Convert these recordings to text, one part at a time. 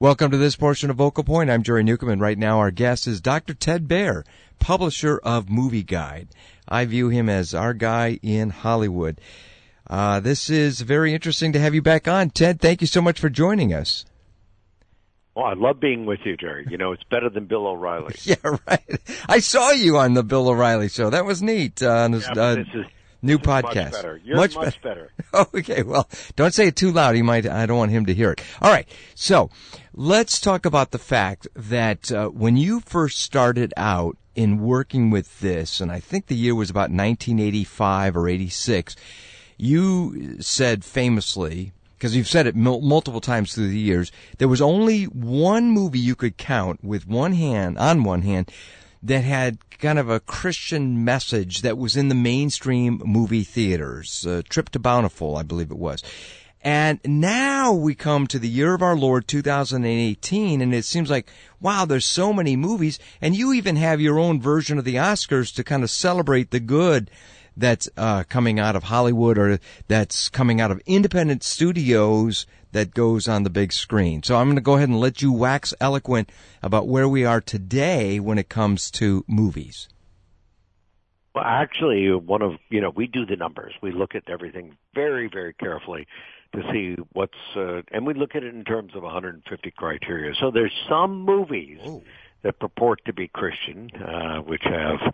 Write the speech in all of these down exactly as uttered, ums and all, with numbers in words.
Welcome to this portion of Vocal Point. I'm Jerry Newcomb, and right now our guest is Doctor Ted Baehr, publisher of Movie Guide. I view him as our guy in Hollywood. Uh, this is very interesting to have you back on. Ted, thank you so much for joining us. Well, I love being with you, Jerry. You know, it's better than Bill O'Reilly. Yeah, right. I saw you on the Bill O'Reilly show. That was neat. Uh, on this, yeah, uh, this is new this podcast. Is much better. You're much, much be- better. Okay, well, don't say it too loud. He might. I don't want him to hear it. All right. So let's talk about the fact that uh, when you first started out in working with this, and I think the year was about nineteen eighty-five or eighty-six, you said famously, because you've said it mul- multiple times through the years, there was only one movie you could count with one hand, on one hand, that had kind of a Christian message that was in the mainstream movie theaters. Uh, Trip to Bountiful, I believe it was. And now we come to the year of our Lord, two thousand eighteen, and it seems like, wow, there's so many movies, and you even have your own version of the Oscars to kind of celebrate the good that's uh, coming out of Hollywood or that's coming out of independent studios that goes on the big screen. So I'm going to go ahead and let you wax eloquent about where we are today when it comes to movies. Well, actually, one of, you know, we do the numbers. We look at everything very, very carefully to see what's, uh, and we look at it in terms of one hundred fifty criteria. So there's some movies Whoa. that purport to be Christian, uh, which have...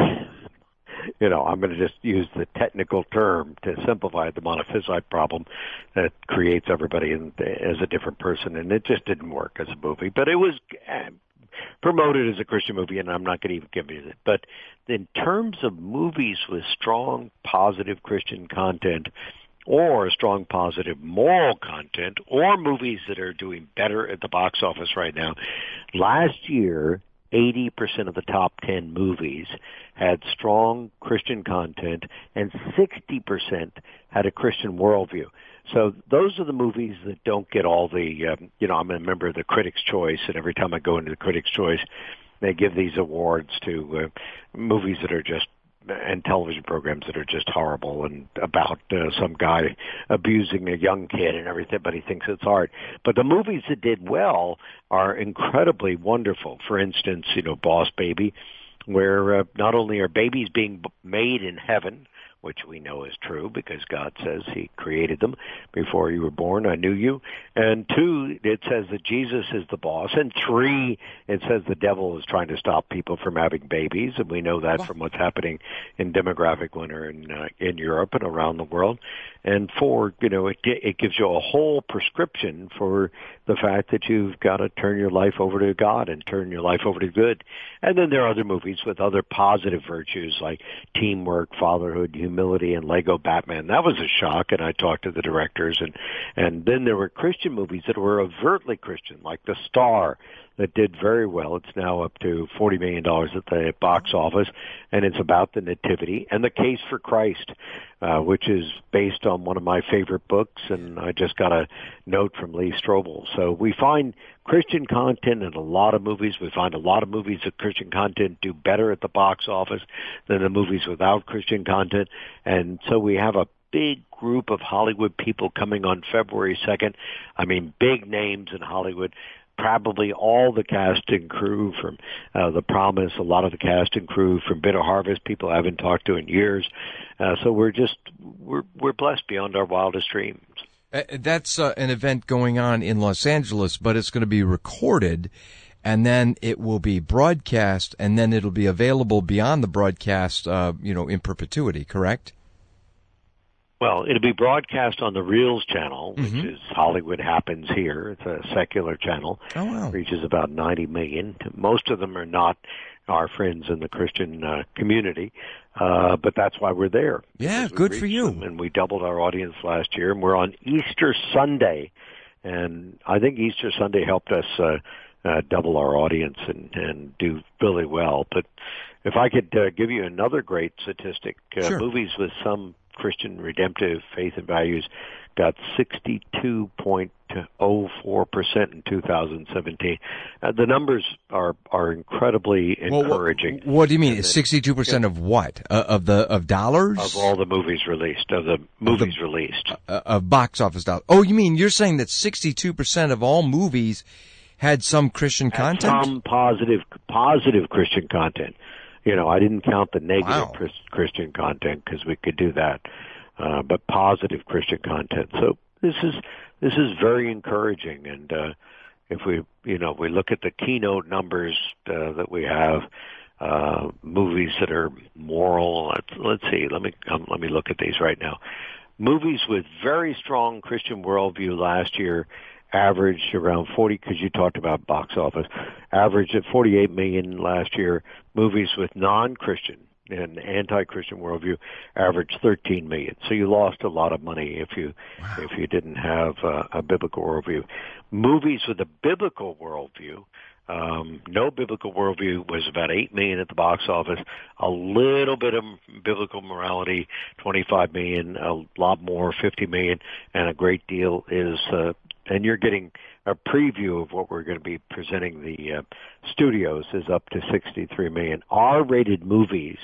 You know, I'm going to just use the technical term to simplify the monophysite problem that creates everybody in, as a different person, and it just didn't work as a movie. But it was uh, promoted as a Christian movie, and I'm not going to even give you that. But in terms of movies with strong, positive Christian content, or strong, positive moral content, or movies that are doing better at the box office right now, last year, eighty percent of the top ten movies had strong Christian content, and sixty percent had a Christian worldview. So those are the movies that don't get all the, um, you know, I'm a member of the Critics' Choice, and every time I go into the Critics' Choice, they give these awards to uh, movies that are just, and television programs that are just horrible and about uh, some guy abusing a young kid and everything, but he thinks it's art. But the movies that did well are incredibly wonderful. For instance, you know, Boss Baby, where uh, not only are babies being b- made in heaven, which we know is true because God says he created them before you were born. I knew you. And two, it says that Jesus is the boss. And three, it says the devil is trying to stop people from having babies. And we know that from what's happening in demographic winter in, uh, in Europe and around the world. And four, you know, it, it gives you a whole prescription for the fact that you've got to turn your life over to God and turn your life over to good. And then there are other movies with other positive virtues like teamwork, fatherhood, humility, and Lego Batman. That was a shock, and I talked to the directors. And, and then there were Christian movies that were overtly Christian, like The Star, that did very well. It's now up to forty million dollars at the box office, and it's about the Nativity. And The Case for Christ, uh, which is based on one of my favorite books, and I just got a note from Lee Strobel. So we find Christian content in a lot of movies. We find a lot of movies with Christian content do better at the box office than the movies without Christian content. And so we have a big group of Hollywood people coming on February second. I mean, big names in Hollywood. Probably all the cast and crew from uh, The Promise, a lot of the cast and crew from Bitter Harvest, people I haven't talked to in years. Uh, so we're just, we're, we're blessed beyond our wildest dreams. Uh, that's uh, an event going on in Los Angeles, but it's going to be recorded, and then it will be broadcast, and then it'll be available beyond the broadcast, uh, you know, in perpetuity, correct? Well, it'll be broadcast on the Reels channel, which mm-hmm. is Hollywood Happens Here. It's a secular channel. Oh, wow. Reaches about ninety million. Most of them are not our friends in the Christian uh, community, uh, but that's why we're there. Yeah, good for you. Them, and we doubled our audience last year, and we're on Easter Sunday. And I think Easter Sunday helped us uh, uh, double our audience and, and do really well. But if I could uh, give you another great statistic, uh, sure. movies with some Christian redemptive faith and values got sixty-two point oh four percent in two thousand seventeen. Uh, the numbers are are incredibly encouraging. Well, what, what do you mean? sixty-two percent of what? Uh, of the of dollars? Of all the movies released, of the movies of the, released. Uh, of box office dollars. Oh, you mean you're saying that sixty-two percent of all movies had some Christian had content? Some positive positive Christian content. You know, I didn't count the negative wow. Christian content because we could do that. Uh, but positive Christian content. So this is this is very encouraging. And uh, if we, you know, we look at the keynote numbers uh, that we have, uh, movies that are moral. Let's, let's see. Let me um, let me look at these right now. Movies with very strong Christian worldview last year averaged around forty. Because you talked about box office, averaged at forty-eight million last year. Movies with non-Christian and anti-Christian worldview averaged thirteen million. So you lost a lot of money if you wow. if you didn't have uh, a biblical worldview. Movies with a biblical worldview, um, no biblical worldview, was about eight million at the box office. A little bit of biblical morality, twenty-five million. A lot more, fifty million, and a great deal is. Uh, and you're getting a preview of what we're going to be presenting the uh, studios is up to sixty-three million. R-rated movies,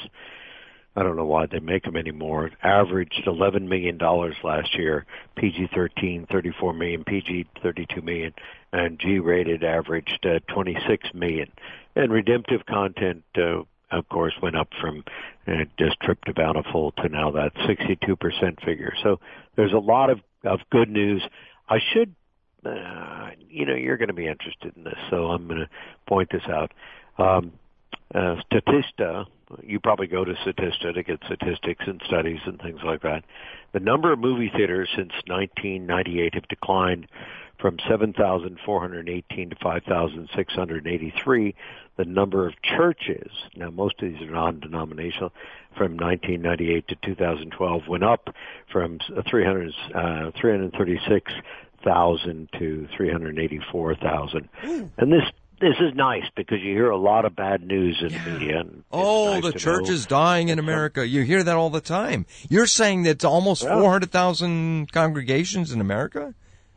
I don't know why they make them anymore, averaged eleven million dollars last year. P G thirteen, thirty-four million, P G thirty-two million, and G-rated averaged uh, twenty-six million. And redemptive content, uh, of course, went up from uh, just Trip to Bountiful to now that sixty-two percent figure. So there's a lot of, of good news. I should Uh, you know, you're going to be interested in this, so I'm going to point this out. Um, uh, Statista, you probably go to Statista to get statistics and studies and things like that. The number of movie theaters since nineteen ninety-eight have declined from seven thousand four hundred eighteen to five thousand six hundred eighty-three. The number of churches, now most of these are non-denominational, from nineteen ninety-eight to two thousand twelve went up from three hundred, uh, three hundred thirty-six thousand to three hundred eighty-four thousand. And this this is nice because you hear a lot of bad news in yeah. the media. And oh, nice the church know. is dying in America. You hear that all the time. You're saying that it's almost yeah. four hundred thousand congregations in America?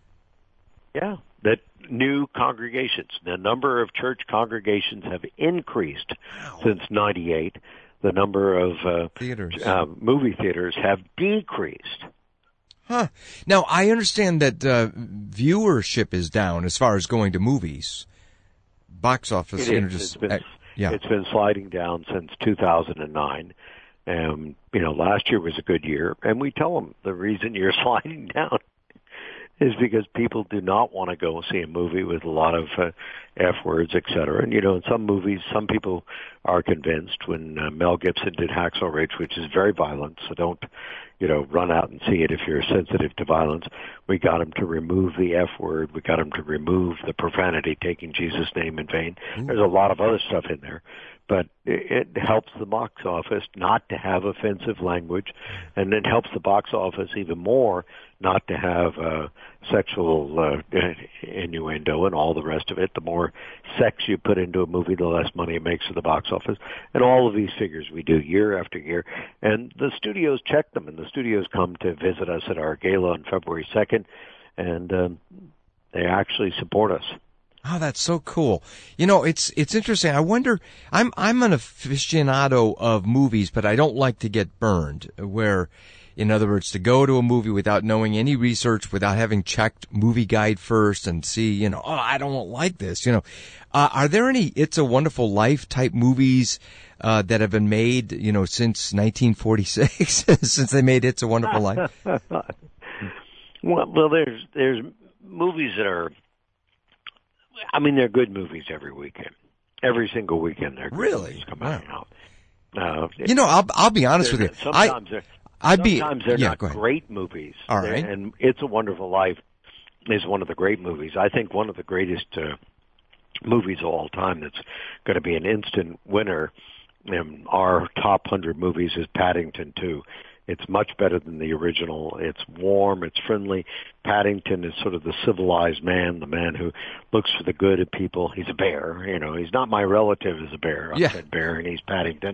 Yeah, that new congregations. The number of church congregations have increased wow. since ninety-eight. The number of uh, theaters. Uh, movie theaters have decreased. Huh. Now, I understand that uh, viewership is down as far as going to movies. Box office. It you know, is. just, it's, been, uh, yeah. it's been sliding down since two thousand nine. Um, you know, last year was a good year, and we tell them the reason you're sliding down is because people do not want to go see a movie with a lot of uh, F words, et cetera. And, you know, in some movies, some people are convinced. When uh, Mel Gibson did Hacksaw Ridge, which is very violent, so don't, you know, run out and see it if you're sensitive to violence. We got him to remove the F word. We got him to remove the profanity, taking Jesus' name in vain. Mm. There's a lot of other stuff in there. But it helps the box office not to have offensive language, and it helps the box office even more not to have uh, sexual uh, innuendo and all the rest of it. The more sex you put into a movie, the less money it makes for the box office. And all of these figures we do year after year. And the studios check them, and the studios come to visit us at our gala on February second, and um, they actually support us. Oh, that's so cool. You know, it's it's interesting. I wonder, I'm I'm an aficionado of movies, but I don't like to get burned, where, in other words, to go to a movie without knowing any research, without having checked Movie Guide first and see, you know, oh, I don't like this, you know. Uh, are there any It's a Wonderful Life type movies uh, that have been made, you know, since nineteen forty-six, since they made It's a Wonderful Life? well, well, there's there's movies that are, I mean, they're good movies every weekend. Every single weekend, they're good really movies coming wow. out. Uh, you know, I'll I'll be honest with you. Sometimes I, they're I'd be, sometimes they're yeah, not great movies. All right. And It's a Wonderful Life is one of the great movies. I think one of the greatest uh, movies of all time that's going to be an instant winner in our top one hundred movies is Paddington two. It's much better than the original. It's warm. It's friendly. Paddington is sort of the civilized man, the man who looks for the good of people. He's a bear. You know, he's not my relative as a bear. I yeah. said bear, and he's Paddington.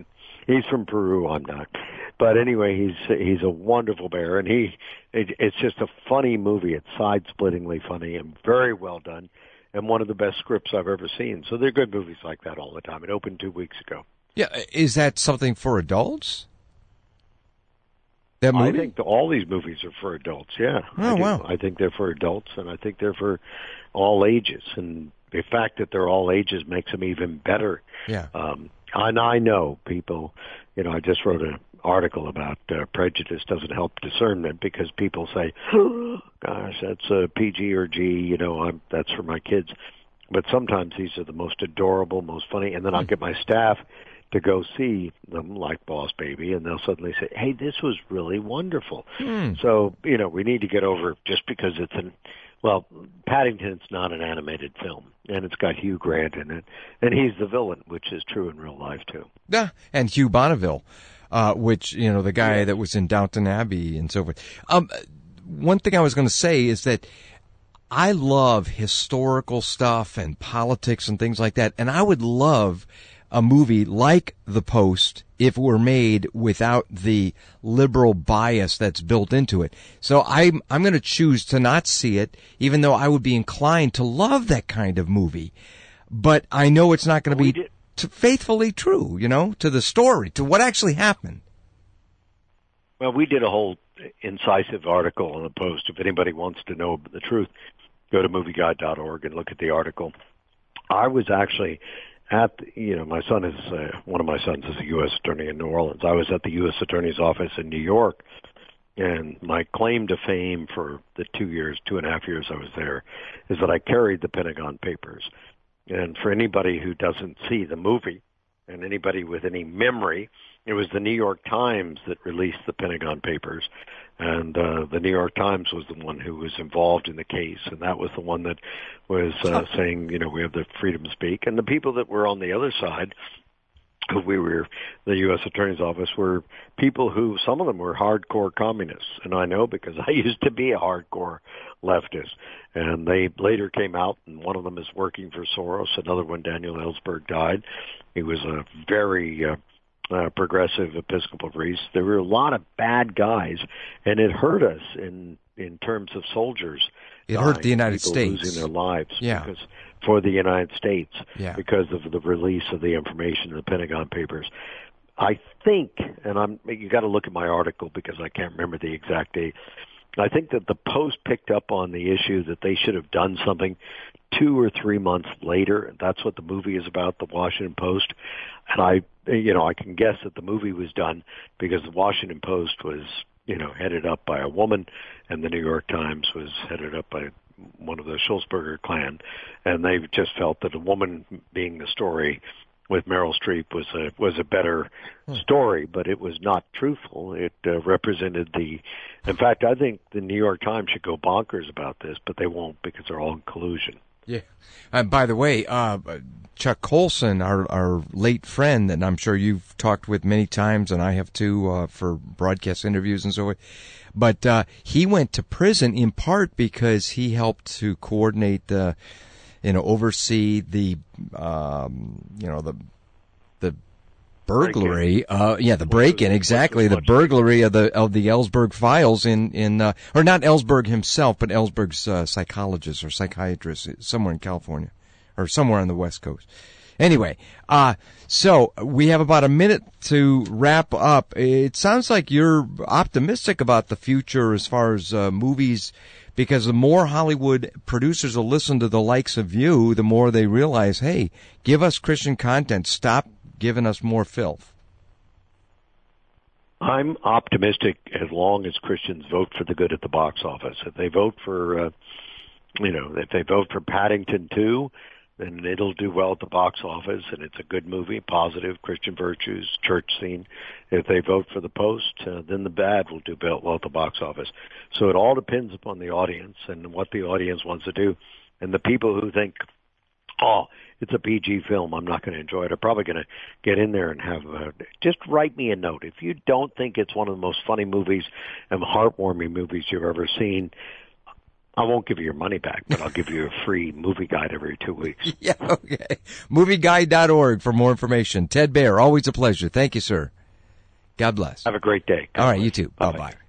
he's from Peru. I'm not. But anyway, he's he's a wonderful bear, and he it, it's just a funny movie. It's side-splittingly funny and very well done, and one of the best scripts I've ever seen. So they're good movies like that all the time. It opened two weeks ago. Yeah, is that something for adults? That movie? I think the, all these movies are for adults. Yeah. Oh, I do. wow. I think they're for adults, and I think they're for all ages. And the fact that they're all ages makes them even better. Yeah. Um, and I know people. You know, I just wrote an article about uh, prejudice doesn't help discernment because people say, oh, "Gosh, that's a P G or G." You know, I'm, that's for my kids. But sometimes these are the most adorable, most funny, and then I'll get my staff to go see them, like Boss Baby, and they'll suddenly say, "Hey, this was really wonderful." Mm. So, you know, we need to get over just because it's an, well, Paddington's not an animated film, and it's got Hugh Grant in it, and he's the villain, which is true in real life too. Yeah, and Hugh Bonneville, uh, which, you know, the guy yeah. that was in Downton Abbey and so forth. Um, one thing I was going to say is that I love historical stuff and politics and things like that, and I would love a movie like The Post if it were made without the liberal bias that's built into it. So I'm I'm going to choose to not see it, even though I would be inclined to love that kind of movie. But I know it's not going to be to faithfully true, you know, to the story, to what actually happened. Well, we did a whole incisive article on The Post. If anybody wants to know the truth, go to movie guide dot org and look at the article. I was actually at, the, you know, my son is, uh, one of my sons is a U S attorney in New Orleans. I was at the U S attorney's office in New York, and my claim to fame for the two years, two and a half years I was there, is that I carried the Pentagon Papers. And for anybody who doesn't see the movie, and anybody with any memory, it was the New York Times that released the Pentagon Papers. And uh, the New York Times was the one who was involved in the case, and that was the one that was uh, saying, you know, we have the freedom to speak. And the people that were on the other side, who we were, the U S Attorney's Office, were people who, some of them were hardcore communists. And I know because I used to be a hardcore leftist. And they later came out, and one of them is working for Soros. Another one, Daniel Ellsberg, died. He was a very uh, uh, progressive Episcopal priest. There were a lot of bad guys, and it hurt us in in terms of soldiers. It dying, hurt the United people States. losing their lives. Yeah. Because, for the United States, yeah. because of the release of the information in the Pentagon Papers. I think, and I'm you got to look at my article because I can't remember the exact date. I think that the Post picked up on the issue that they should have done something two or three months later. That's what the movie is about, the Washington Post. And I, you know, I can guess that the movie was done because the Washington Post was, you know, headed up by a woman, and the New York Times was headed up by one of the Schultzberger clan. And they just felt that a woman being the story with Meryl Streep was a was a better story, but it was not truthful. It uh, represented the. In fact, I think the New York Times should go bonkers about this, but they won't because they're all in collusion. Yeah. And by the way, uh, Chuck Colson, our our late friend, and I'm sure you've talked with many times, and I have too, uh, for broadcast interviews and so forth. But uh, he went to prison in part because he helped to coordinate the. You know, oversee the, um, you know, the, the burglary, uh, yeah, the break-in, exactly, the burglary of the, of the Ellsberg files in, in, uh, or not Ellsberg himself, but Ellsberg's, uh, psychologist or psychiatrist somewhere in California, or somewhere on the West Coast. Anyway, uh, so we have about a minute to wrap up. It sounds like you're optimistic about the future as far as, uh, movies, because the more Hollywood producers will listen to the likes of you, the more they realize, hey, give us Christian content. Stop giving us more filth. I'm optimistic as long as Christians vote for the good at the box office. If they vote for, uh, you know, if they vote for Paddington two, then it'll do well at the box office, and it's a good movie, positive, Christian virtues, church scene. If they vote for The Post, uh, then the bad will do well at the box office. So it all depends upon the audience and what the audience wants to do. And the people who think, oh, it's a P G film, I'm not going to enjoy it, are probably going to get in there and have a, just write me a note. If you don't think it's one of the most funny movies and heartwarming movies you've ever seen, I won't give you your money back, but I'll give you a free movie guide every two weeks. Yeah, okay. movie guide dot org for more information. Ted Baehr, always a pleasure. Thank you, sir. God bless. Have a great day. God All right, bless. you too. Bye-bye. Bye-bye.